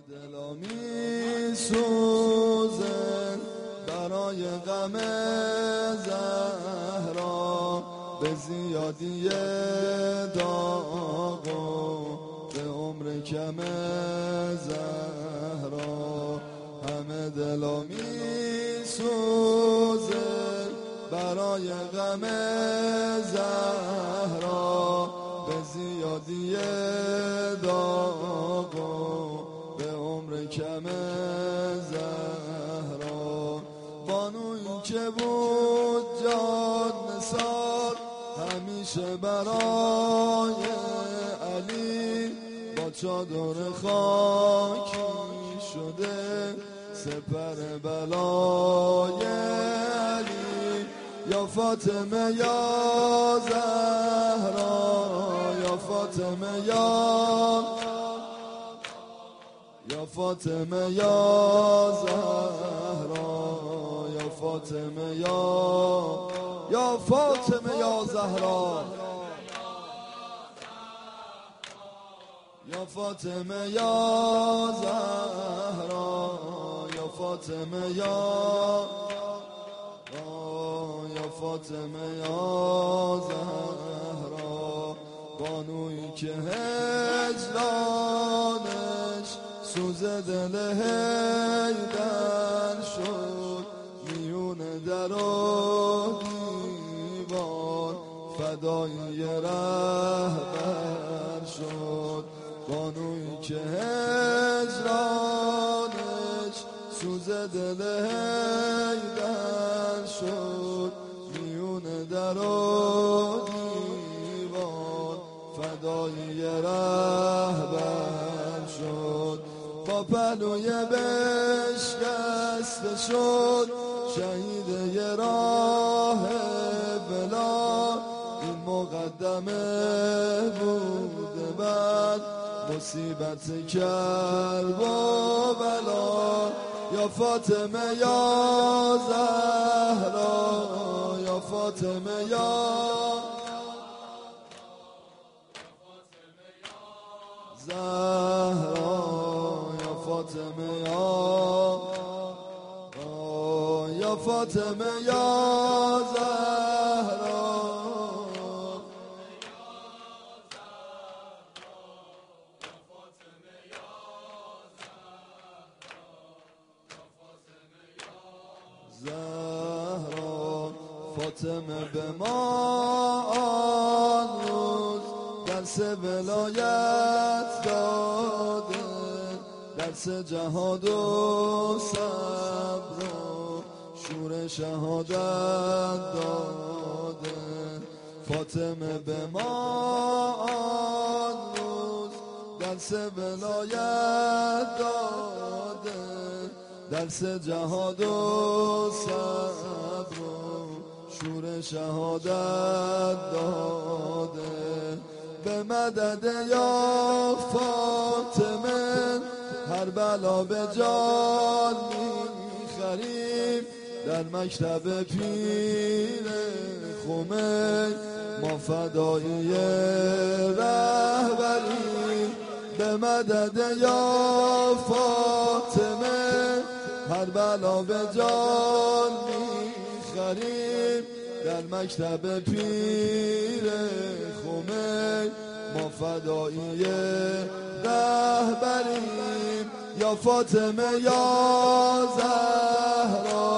دلا می سوزه برای غم زهرا، به زیادی داغ و به عمر کم زهرا. همه دلا می سوزه برای غم زهرا، به زیادی داغ و به عمر کم زهرا. بانویی که بود جان نثار همیشه برای علی، با چادر خاکی شده سپر بلای علی. یا فاطمه یا زهرا، یا فاطمه یا فاطمه یا زهرا، یا فاطمه یا فاطمه یا زهرا، یا فاطمه یا زهرا، یا فاطمه یا فاطمه یا زهرا. بانویی که هجرانش سوز دل حیدر شد، میون در و دیوار فدایی رهبر شد. بانویی که هجرانش سوز دل حیدر شد، میون در و دیوار فدایی رهبر شد. با پهلوی بشکسته شد شهید یه راه بلا، این مقدمه بوده بعد مصیبت کرب و بلا. یا فاطمه یا زهرا، یا فاطمه یا زهرا، یا فاطمه یا فاطمه یا زهرا. زهرا فاطمه به ما آن روز درس ولایت داده، درس جهاد و صبر و شور شهادت داده. فاطمه به ما آن روز درس ولایت داده، درس جهاد و صبر و شور شهادت داده. به مدد یا فاطمه هر بلا به جان میخریم، در مکتب پیر خمینی ما فدایی رهبریم. به مدد یا فاطمه هر بلا به جان میخریم، در مکتب پیر خمینی ما فدایی رهبریم. یا فاطمه یا زهرا،